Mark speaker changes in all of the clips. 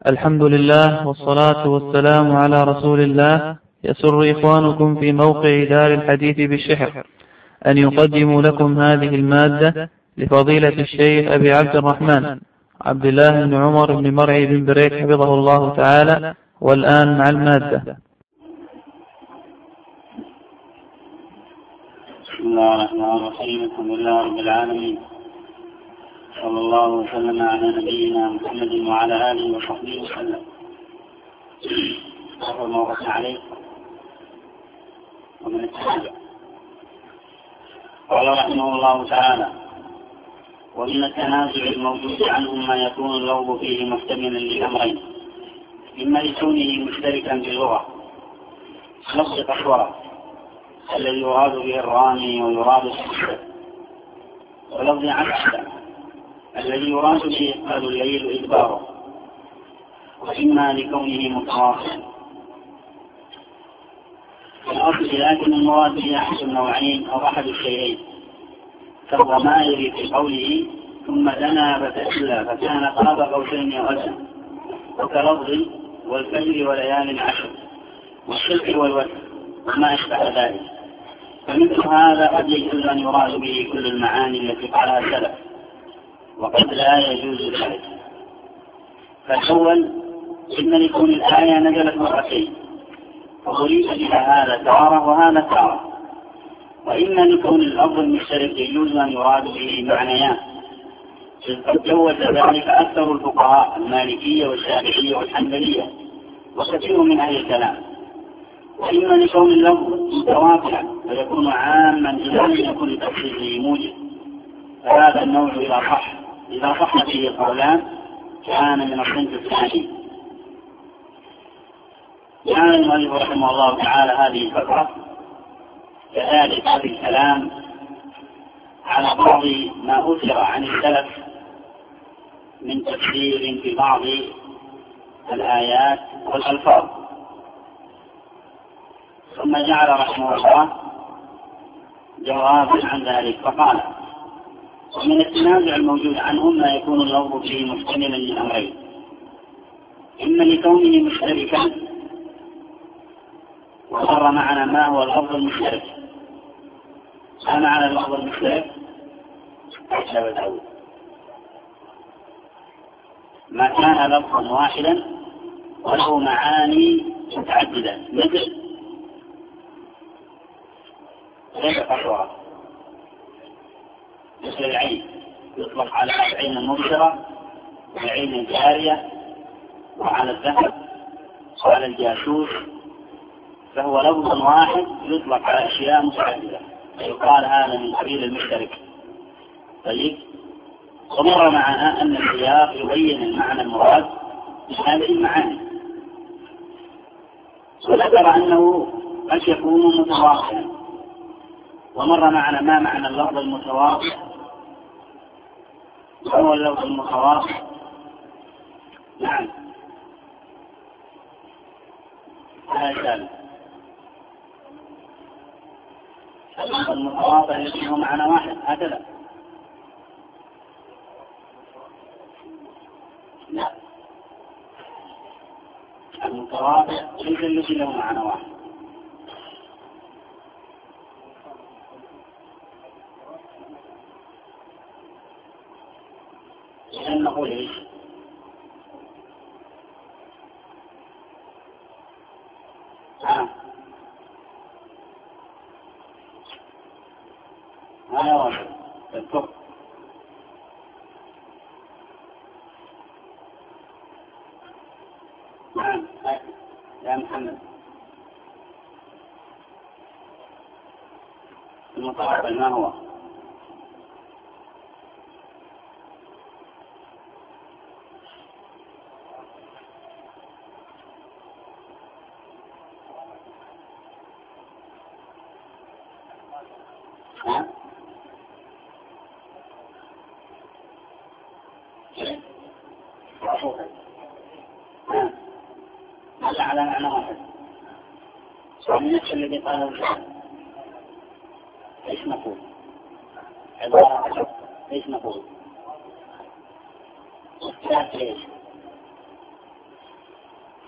Speaker 1: الحمد لله والصلاة والسلام على رسول الله. يسر إخوانكم في موقع دار الحديث بالشحر أن يقدموا لكم هذه المادة لفضيلة الشيخ أبي عبد الرحمن عبد الله بن عمر بن مرعي بن بريك حفظه الله تعالى. والآن مع المادة.
Speaker 2: بسم الله الرحمن الرحيم. الحمد لله رب العالمين، صلى الله وسلم على نبينا محمد وعلى آله وصحبه وسلم. أخذ موقف عليه ومن التحدث. قال رحمه الله تعالى: ومن التنازع الموجود عنهم ما يكون اللوظ فيه محتملا لأمرين: إما لكونه مشتركا باللغة لفظ قشورة الذي يراد به الرامي ويراد السحر، ولفظ عكسه الذي يراد به إقبال الليل وإدباره، وإما لكونه متواصلا في الأصل، لكن المراد به أحد النوعين أو أحد الشيئين، فهو ما يريد في قوله ثم دنا فتدلى فكان قاب قوسين أو أدنى، وكلفظ والفجر وليال عشر والشرك والوتر وما أشبه ذلك. فمثل هذا قد يجوز أن يراد به كل المعاني التي قالها السلف، وقد لا يجوز ذلك. فالأول إن لكون الآية نزلت مرتين فأريد بها هذا تارة وهذا تارة، وإن لكون اللفظ المشترك يجوز أن يراد به معنيان، قد جوز ذلك أكثر الفقهاء المالكية والشافعية والحنبلية وكثير من أهل الكلام. وإما لكون اللفظ متوافقا ويكون عاما إذا لم يكن لتخصيصه موجب، فهذا النوع إذا صح فيه القولان كان من الصنف الثاني. كان المؤلف رحمه الله تعالى هذه الفترة كذلك هذا الكلام على بعض ما أثر عن السلف من تفسير في بعض الآيات والألفاظ، ثم جعل رحمه الله جوابا عن ذلك فقال: ومن التنازع الموجود عنهم ما يكون اللفظ فيه محتملا للأمرين: إما لكونه مشتركا، ومر معنا ما هو اللفظ المشترك. ما معنى اللفظ المشترك؟ ما كان لفظا واحدا وله معاني متعددة، مثل قشورة، مثل العين يطلق على العين المبصرة والعين الجارية وعلى الذهب وعلى الجاسوس، فهو لفظ واحد يطلق على أشياء متعددة، فيقال هذا من قبيل المشترك. طيب، ومر معنا أن السياق يبين المعنى المراد بهذه المعاني، وذكر أنه قد يكون متواصلا. ومر معنا ما معنى اللفظ المتواصل، وهو اللفظ المتواصل. نعم، هذا اللفظ المتواصل يشبه معنى واحد هكذا. لا، المتواصل ليس الذي له معنى واحد. إذن نقول إيش؟ هذا واحد الكفر. نعم يا محمد، المتقبل ما هو؟ هذا على معنى واحد. ومن نفس الذي قاله الشيخ ايش نقول؟ عبارة ايش نقول؟ اختلاف ايش؟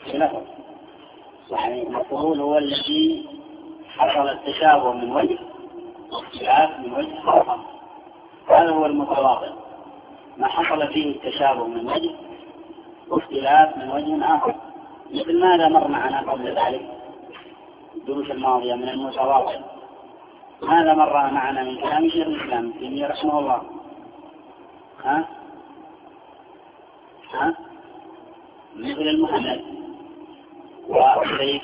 Speaker 2: في لفظ، يعني المفعول هو الذي حصل التشابه من وجه واختلاف من وجه آخر، هذا هو المتواضع، ما حصل فيه التشابه من وجه واختلاف من وجه آخر. مثل ماذا مر معنا قبل ذلك الدروس الماضية من المتواضع؟ هذا مر معنا من كلام شيخ الإسلام ابن تيمية رحمه الله. مثل المهند والسيف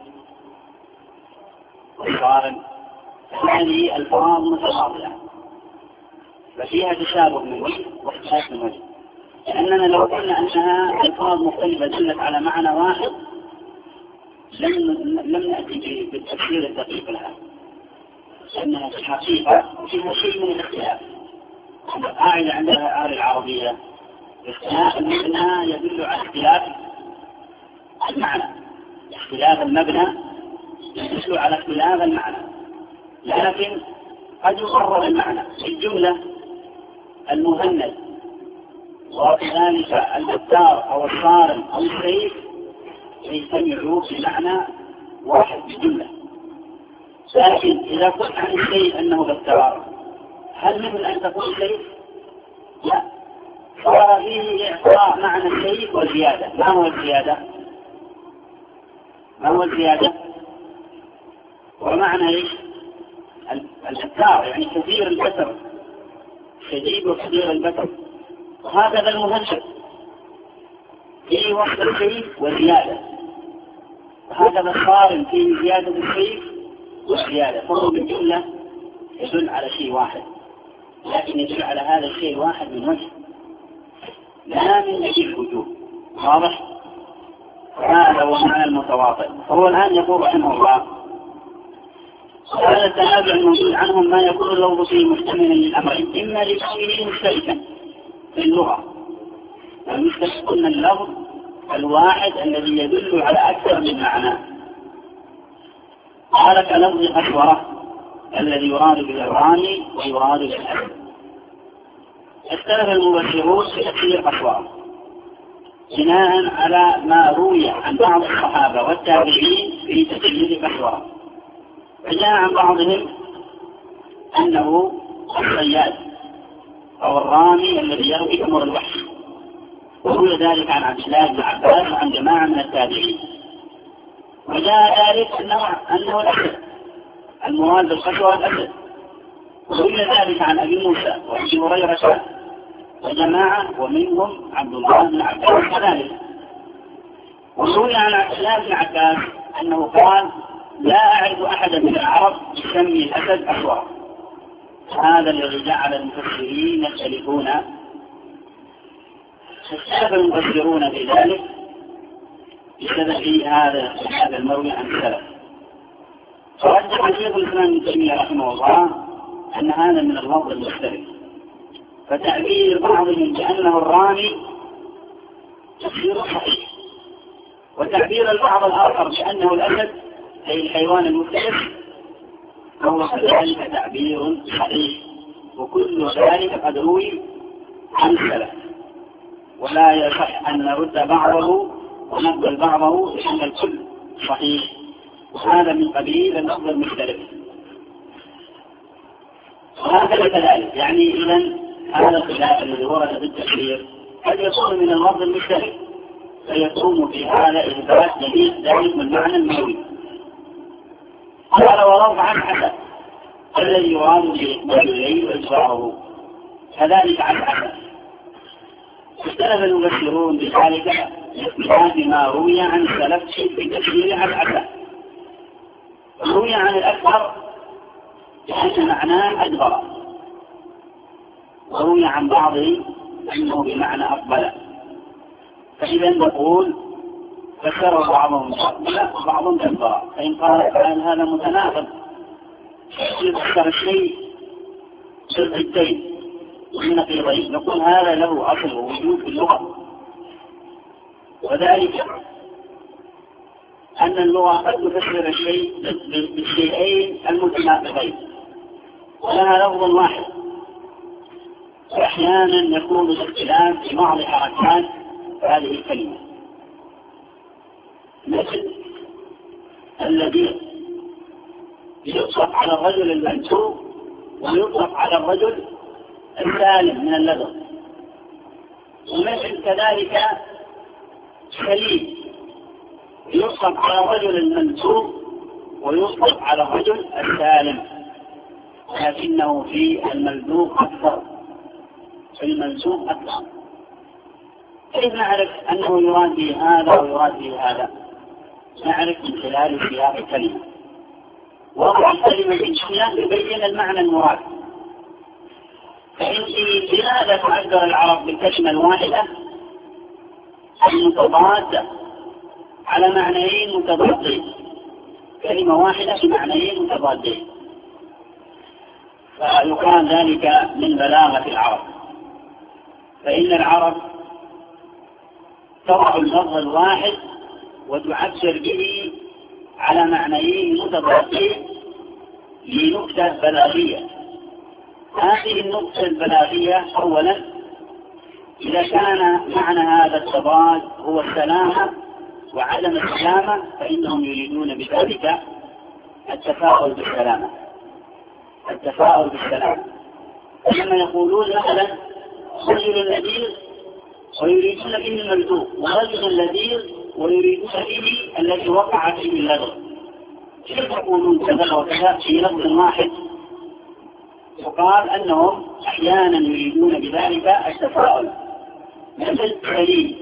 Speaker 2: والصارم، هذه الفاظ متواضعة ففيها تشابه من وجه واختلاف من وجه، لأننا لو قلنا أنها الفاظ مختلفة دلت على معنى واحد لم نأتي بالتفسير الدقيق لها، لأنها في الحقيقة فيها شيء من الاختلاف. قاعدة عندها آل العربية اختلاف المبنى يدل على اختلاف المعنى، اختلاف المبنى يدل على اختلاف المعنى، لكن قد يقرر المعنى في الجملة المهند وكذلك البتار أو الصارم أو السيف يجتمعوا في معنى واحد بالجملة. لكن إذا قلت عن السيف أنه بتار، هل مثل أن تقول سيف؟ لا، صار فيه إعطاء معنى السيف والزيادة. ما هو الزيادة؟ ومعنى إيش؟ البتار يعني كثير البتر، شديد وكثير البتر، وهكذا المهند فيه وصف السيف وزيادة، وهكذا الصارم فيه زيادة السيف والزيادة، فهو بالجملة يدل على شيء واحد، لكن يدل على هذا الشيء الواحد من وجه لا من أجل الوجوه. واضح؟ هذا هو معنى المتواطئ. هو الآن يقول رحمه الله: هذا التنازع الموجود عنهم ما يكون اللفظ فيه محتملا للأمرين، إما لكونه مشتركا في اللغة، والمشترك من اللفظ الواحد الذي يدل على أكثر من معنى، قال كلفظ أشورة الذي يراد به الرامي ويراد به الأسد. اختلف المبشرون في تفسير أشورة بناء على ما روي عن بعض الصحابة والتابعين في تفسير أشورة، فجاء عن بعضهم أنه الصياد أو الرامي الذي يروي أمر الوحش، وروي ذلك عن عبد الله بن عباس وعن جماعة من التابعين. وجاء ذلك أنه الأسد، المراد بالقشوة الأسد، وروي ذلك عن أبي موسى وأبي هريرة وجماعة ومنهم عبد الله بن عباس كذلك. وروي عن عبد الله بن عباس أنه قال: لا أعرف أحدا من العرب يسمي الأسد أشورة. هذا الذي جعل المفسرين يختلفون، اختلف المفسرون في ذلك بسبب هذا المروي عن السلف. فرجح شيخ الإسلام ابن تيمية رحمه الله أن هذا من اللفظ المختلف، فتعبير بعضهم بأنه الرامي تفسير صحيح، وتعبير البعض الآخر بأنه الأسد أي الحيوان المختلف هو كذلك تعبير صحيح، وكل ذلك قد روي عن السلف، ولا يصح أن نرد بعضه ونقبل بعضه لأن الكل صحيح، وهذا من قبيل اللفظ المختلف. وهكذا كذلك، يعني إذن هذا الخلاف الذي ورد بالتفسير قد يكون من اللفظ المختلف، فيقوم في هذا إثبات جديد ذلك من معنى المروي. قال: ولو عن حسن الذي يراد بإقبال الليل وإجباره، كذلك عن حسن. اختلف المفسرون بذلك باختلاف ما روي عن السلف في تفسير عن حسن. روي عن الأكثر بأن معناه أدبر، وروي عن بعضهم أنه بمعنى أقبل. فإذا نقول فسر بعضهم أقبل وبعضهم أدبر، فإن قال هذا متناقض يفسر الشيء بالضدين والنقيضين، نقول هذا له أصل ووجود في اللغة، وذلك أن اللغة قد تفسر الشيء بالشيئين المتناقضين ولها لفظ واحد، وأحيانا يكون الاختلاف في بعض حركات هذه الكلمة. مثل الذي يطلق على الرجل المنسوب ويطلق على الرجل السالم من اللغو، ومثل كذلك سليم يطلق على الرجل المنسوب ويطلق على الرجل السالم، لكنه في الملزوم أكثر، في المنسوب أكثر. كيف نعرف أنه يراد به هذا ويراد به هذا؟ نعرف من خلال سياق الكلمة. وضع الكلمة في الجملة يبين المعنى المراد. فإن لماذا تعبر العرب بالكلمة الواحدة المتضادة على معنيين متضادين، كلمة واحدة بمعنيين متضادين؟ فيقال ذلك من بلاغة العرب. فإن العرب تضع اللفظ الواحد وتعبر به على معنيين متضادين لنكتة بلاغية. هذه النقطة البلاغية أولا إذا كان معنى هذا التضاد هو السلامة وعدم السلامة فإنهم يريدون بذلك التفاؤل بالسلامة، التفاؤل بالسلامة. لما يقولون مثلا رجل لذيذ ويريدون به الملذوذ، ورجل لذيذ ويريدون به الذي وقع فيه اللغو، كيف يقولون كذا وكذا في لفظ واحد؟ يقال أنهم أحيانا يريدون بذلك التفاؤل، مثل سليم.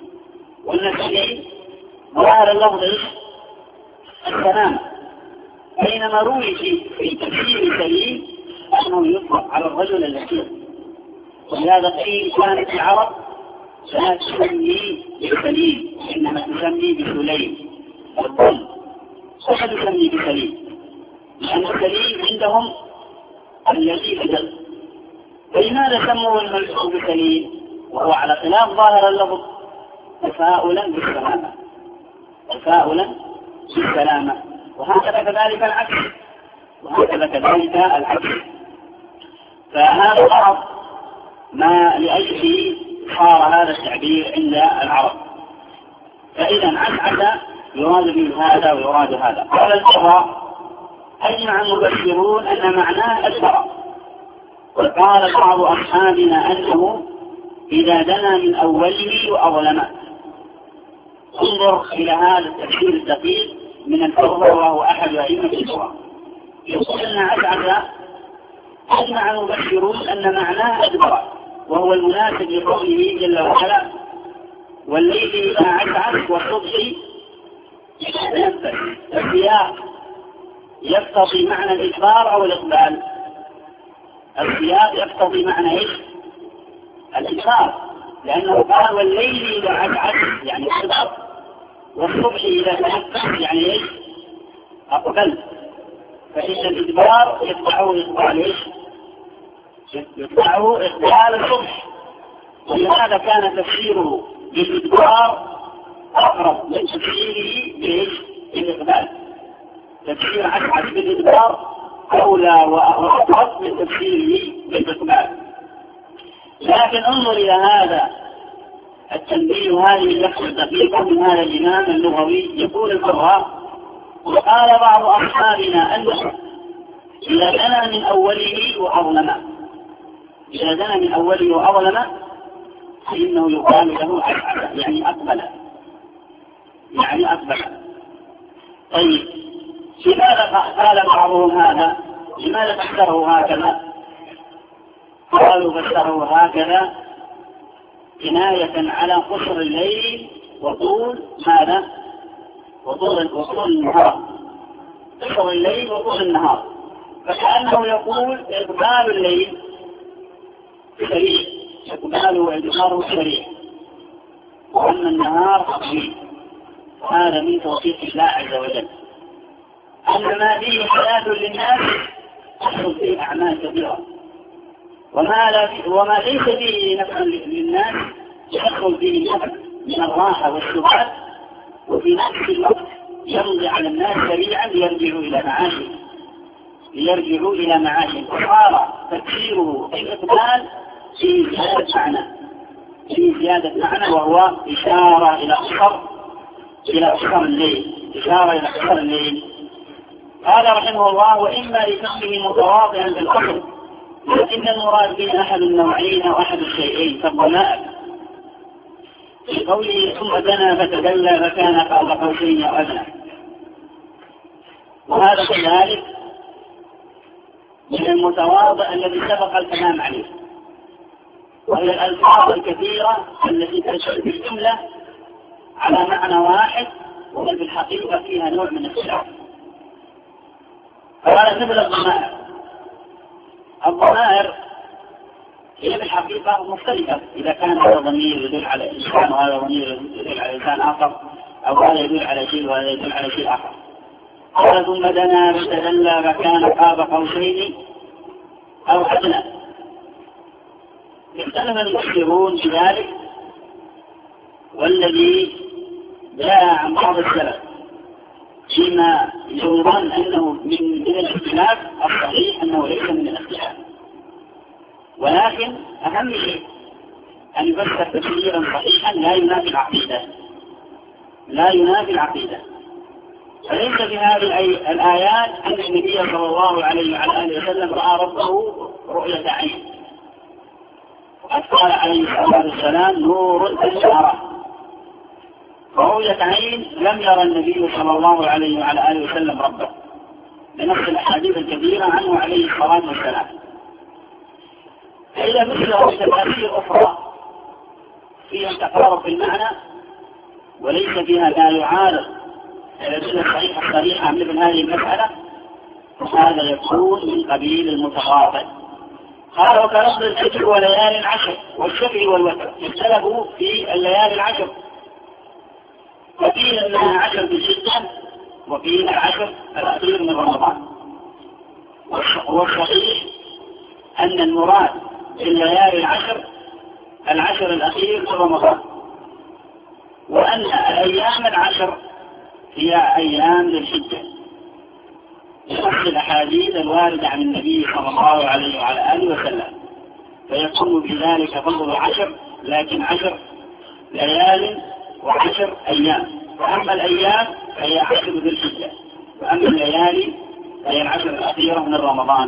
Speaker 2: والسليم ظاهر اللفظ السلامة، بينما روي في تفسير سليم أنه يطلق على الرجل اللذيذ. ولهذا قيل كانت العرب لا تسمي بسليم إنما تسمي بسليم، والظل ولا تسمي بسليم، لأن السليم عندهم الذي بدل. فلماذا سموا الملحوظ بسليم وهو على خلاف ظاهر اللفظ؟ تفاؤلا بالسلامة، تفاؤلا بالسلامة. وهكذا كذلك العكس، وهكذا كذلك العكس. فهذا العرب ما لأجله صار هذا التعبير عند العرب. فإذا عسعس يراد به هذا ويراد هذا. قال الفقهاء أجمع المبشرون أن معناه الفرق، وقال بعض أصحابنا أنه إذا دنا من أوله وأظلمه. انظر إلى هذا التفسير الدقيق من الفقهاء وهو أحد أئمة اللغة. يقول أن عسعس أجمع المبشرون أن معناه الفرق، وهو المناسب لقوله جل وعلا والليل إذا عسعس والصبح يتنفس. السياق يقتضي معنى الإخبار أو الإقبال؟ السياق يقتضي معنى إيش؟ الإخبار، لأنه قال والليل إذا عسعس يعني أخبر، والصبح إذا تنفس يعني إيش؟ أقبل. فإن الإدبار يتبعه إقبال إيش؟ يتبعه إقبال الصبح. ولهذا كان تفسيره بالإدبار أقرب من تفسيره بإيش؟ بالإقبال. تفسير عسعس بالإدبار أولى وأقرب من تفسيره بالإقبال. لكن انظر إلى هذا التنبيه، هذه اللحظة الدقيقة من هذا الإمام اللغوي. يقول الفقهاء وقال بعض أصحابنا أنه إذا دنا من أوله وأظلمه، إذا دنا من أوله وأظلمه فإنه يقال له عسعس يعني أقبل، يعني أقبل. طيب لماذا قال بعضهم هذا؟ لماذا فسره هكذا؟ قالوا فسره هكذا كناية على قصر الليل وطول ماذا؟ وطول النهار. قصر الليل وطول النهار، فكأنه يقول إقبال الليل سريع، إقباله وإدباره سريع، وأما النهار طويل. هذا من توصيف الله عز وجل أن ما فيه حياة للناس تحصل فيه أعمال كبيرة، وما ليس فيه نفع للناس يحصل فيه نفع من الراحة والسبات، وفي نفس الوقت يمضي على الناس سريعا ليرجعوا إلى معاشهم. وصار تفسيره الإقبال في زيادة معنى، وهو إشارة إلى الصبر إلى أقصار الليل، إشارة إلى أقصار الليل. قال رحمه الله: وإما لكونه متواضعا بالأصل، لكن المراد به أحد النوعين أو أحد الشيئين كالضمائر في قوله: ثم دنا فتدلى فكان قاب قوسين أو أدنى. وهذا كذلك من المتواضع الذي سبق الكلام عليه، وهي الألفاظ الكثيرة التي تشمل بالجملة على معنى واحد وفي الحقيقة فيها نوع من اختلاف. فقال مثل الضمائر. الضمائر هي بالحقيقة مختلفة، إذا كان هذا ضمير يدل على إنسان وهذا ضمير يدل على إنسان آخر، أو هذا يدل على شيء وهذا يدل على شيء آخر. قال: ثم دنا فتدلى فكان قاب قوسين أو أدنى. اختلف المفسرون في ذلك، والذي جاء عن بعض السلف فيما يظن أنه من الاختلاف الصحيح أنه ليس من الاختلاف، ولكن أهم شيء أن يفسر تفسيرا صحيحا لا ينافي العقيدة، لا ينافي العقيدة. فليس في هذه الآيات أن النبي صلى الله عليه وعلى آله وسلم رأى ربه رؤية عين، وقد قال عليه الصلاة والسلام: نور أشعر. فرؤية عين لم يرى النبي صلى الله عليه وعلى آله وسلم ربه، لنفس الأحاديث الكثيرة عنه عليه الصلاة والسلام. فإذا مثل تفاسير أخرى فيها تقارب في المعنى وليس فيها ما يعارض الأدلة الصحيحة الصريحة مثل هذه المسألة، فهذا يكون من قبيل المتغافل. قال: وكلفظ الفجر وليالي العشر والشفع والوتر. اختلفوا في الليالي العشر، وقيل انها 10 بالحجة، وقيل 10 الأخير من رمضان. والصحيح أن المراد في الليالي العشر الأخير من رمضان، وأن الأيام 10 هي أيام للحجة، بنص الأحاديث الواردة عن النبي صلى الله عليه وعلى آله وسلم. فيكون بذلك فضل 10، لكن 10 ليال و10 أيام. وأما الأيام فهي 10 ذي الحجة، وأما الليالي فهي 10 الأخيرة من رمضان.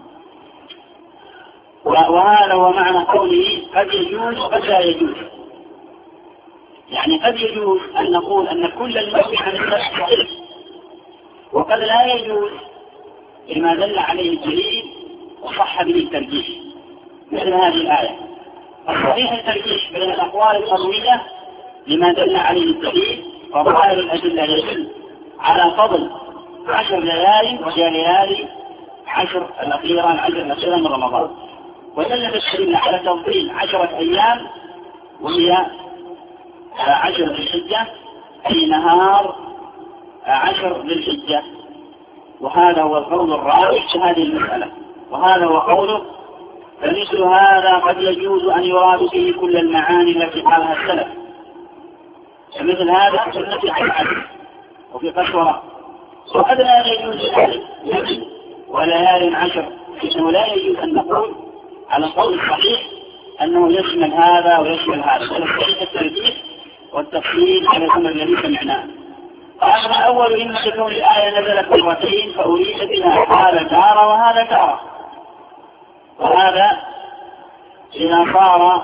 Speaker 2: وهذا هو معنى قوله: قد يجوز وقد لا يجوز. يعني قد يجوز أن نقول أن كل المسح عن السبح صحيح، وقد لا يجوز لما دل عليه الدليل وصح به الترجيح، مثل هذه الآية. الصحيح الترجيح بين الأقوال القوية لما دل عليه الدليل، وظاهر الأدلة يدل على فضل 10 ليال، وهي ليالي 10 الأخيرة من رمضان. ودل الدليل على تفضيل 10 أيام، وهي 10 ذي الحجة، أي نهار 10 ذي الحجة. وهذا هو القول الراجح في هذه المسألة، وهذا هو قوله: فمثل هذا قد يجوز أن يراد به كل المعاني التي قالها السلف. فمثل هذا في النفي عن العدل وفي قسوة. وقد لا يجوز ذلك وليال 10، إنه لا يجوز أن نقول على القول الصحيح أنه يشمل هذا ويشمل هذا، بل الصحيح الترجيح والتفصيل على الأمر الذي سمعناه. أما أول: إما تكون الآية نزلت مرتين فأريد بها هذا تارة وهذا تارة. وهذا إذا صار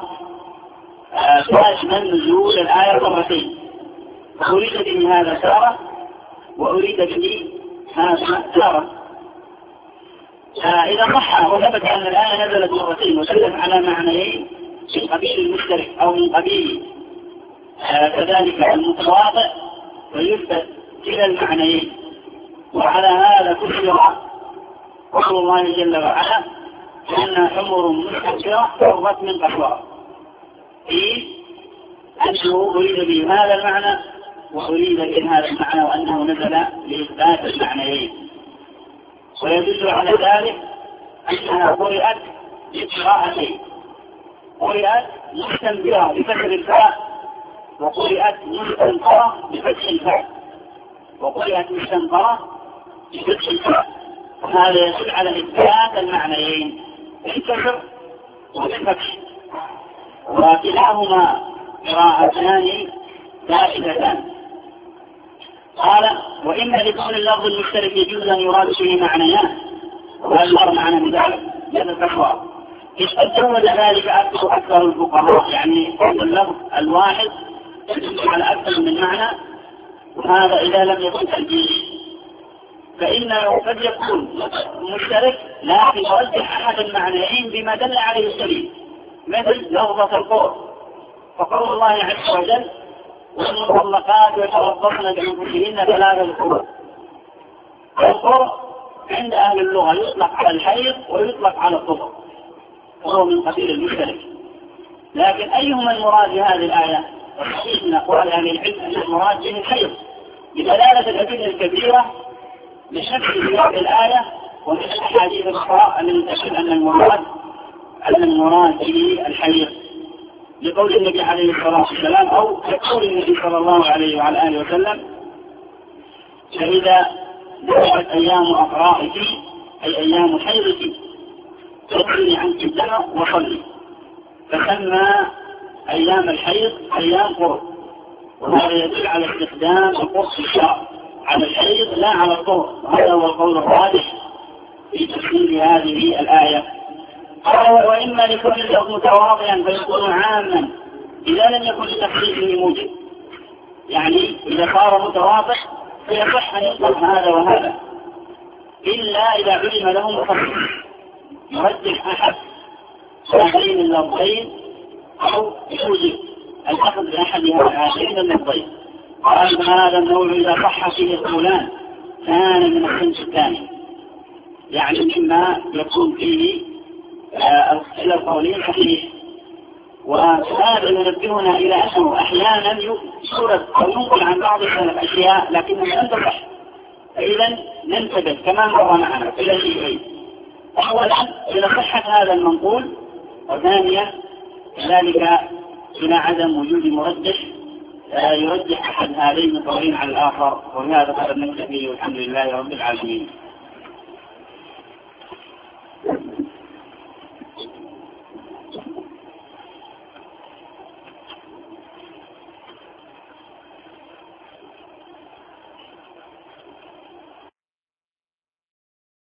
Speaker 2: فاشمل نزول الآية مرتين، فأريد به هذا تارة وأريد به هذا تارة. إذا صح وثبت أن الآية نزلت مرتين وسلم على معنيين من قبيل المشترك أو من قبيل كذلك المتواضع، ويثبت كلا المعنيين. وعلى هذا كثر قول الله جل وعلا: لأن حمر مستكبرة فرت من قسورة، في أنه أريد به هذا المعنى وأريد به هذا المعنى، وأنه نزل لإثبات المعنيين. ويدل على ذلك أنها قرأت بقراءتين: قرأت مستنبرة بكسر الفاء، وقرأت مستنقرة بفتح الفاء، وقرأت مستنقرة بفتح الفاء. وهذا يدل على إثبات المعنيين بالكسر وبالفتح، وكلاهما قراءتان زائدتان. قال وإن لكون اللفظ المشترك يجوز أن يراد به معنيان، وهل مر معنا بذلك هذا تكرار قد جوز ذلك أكثر الفقهاء، يعني اللفظ الواحد يدل على أكثر من معنى، وهذا إذا لم يكن تأجيل، فإنه قد يكون مشترك لكن يرجح أحد المعنيين بما دل عليه الدليل، مثل لفظة القرء، فقول الله عز وجل والمطلقات يتربصن بأنفسهن 3 قروء. القرء عند أهل اللغة يطلق على الحيض ويطلق على الطهر، وهو من قبيل المشترك. لكن أيهما المراد بهذه الآية؟ والحديث من أقوال أهل العلم أن المراد به الحيض بدلالة الأدلة الكبيرة لشرح سياق الآية ومن الأحاديث الأخرى التي تشهد أن المراد به الحيض، لقول النبي عليه الصلاة والسلام أو لقول النبي صلى الله عليه وعلى آله وسلم فإذا ذهبت أيام أقرائك أي أيام حيضك تغفري عنك الدم وصلي، فسمى أيام الحيض أيام قرء، وهذا يدل على استخدام القرء في الشرع على الحيض لا على الطهر، وهذا هو القول الراجح في تفسير هذه الآية. قال وإما لكون اللفظ متواضعا فيكون عاما إذا لم يكن لتخصيصه موجب، يعني إذا صار متواضع فيصح أن يطلق هذا وهذا، إلا إذا علم له مخصص يرجح أحد هذين اللفظين أو يوجب الأخذ بأحد هذين اللفظين. قال هذا النوع إذا صح فيه القولان كان من الصنف الثاني، يعني مما يكون فيه إلى القولين صحيح. وهذا ينبهنا إلى أنه أحيانا يورد أو ينقل عن بعض الأشياء لكنها لم تصح، فإذا ننتبه كما مر معنا إلى شيئين: أولا إلى صحة هذا المنقول، وثانيا ذلك إلى عدم وجود مرجح يرجح أحد هذين القولين على الآخر. وهذا قد نكتفي والحمد لله رب العالمين.